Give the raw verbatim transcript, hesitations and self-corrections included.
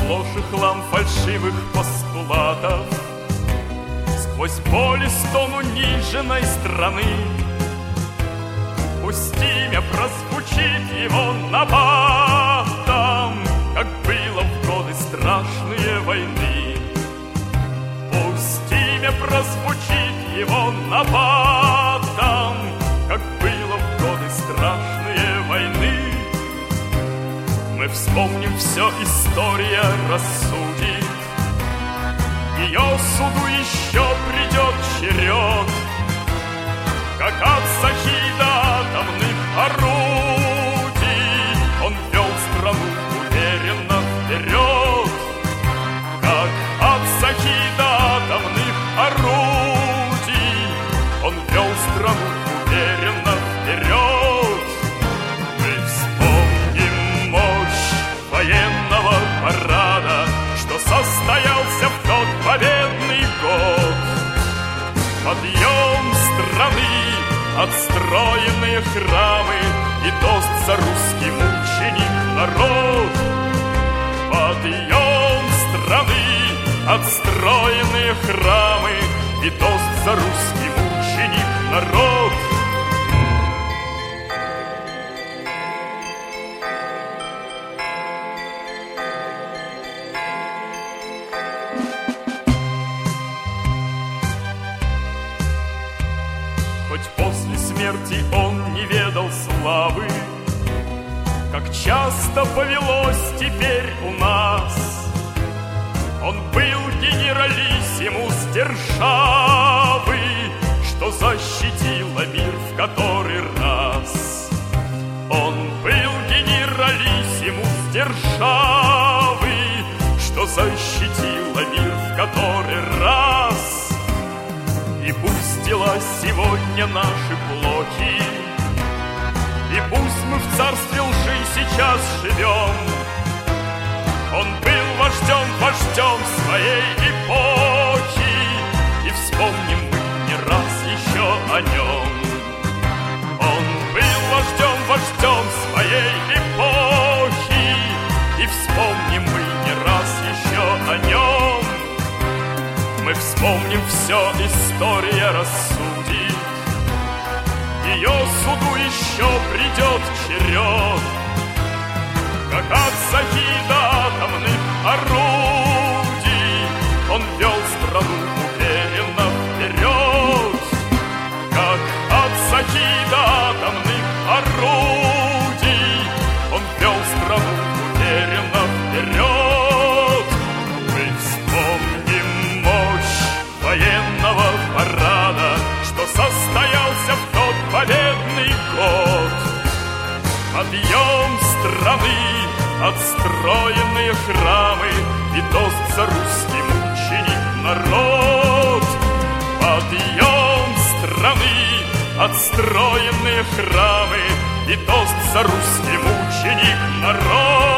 сплошь и хлам фальшивых постулатов. Сквозь боль и стон униженной страны пусть имя прозвучит его набатом, как было в годы страшные войны. Пусть имя прозвучит его набатом, как было в годы страшные войны. Мы вспомним все, история рассудит, ее суду еще придет черед, как от Сахида атомных орудий он вел страну уверенно вперед. Как от Сахида атомных орудий он вел страну уверенно вперед. Мы вспомним мощь военного парада, что состоялся в тот победный год. Подъем страны, отстроенные храмы и тост за русский мученик народ. Подъем страны, отстроенные храмы и тост за русский мученик народ. Хоть после смерти он не ведал славы, как часто повелось теперь у нас. Он был генералиссимус державы, что защитила мир в который раз. Он был генералиссимус державы, что защитила мир в который раз. И пусть дела сегодня наши плохи, и пусть мы в царстве лжи сейчас живем, он был вождем, вождем своей эпохи, и вспомним мы не раз еще о нем. Он был вождем, вождем своей эпохи, и вспомним мы не раз еще о нем. Мы вспомним все, история рассудит, ее суду еще придет черед. Как от Сахида атомных орудий он вел страну уверенно вперед. Как от Сахида атомных орудий он вел страну уверенно вперед. Мы вспомним мощь военного парада, что состоялся в тот победный год. Подъем страны, отстроенные храмы и тост за русский мученик народ. Подъем страны, отстроенные храмы и тост за русский мученик народ.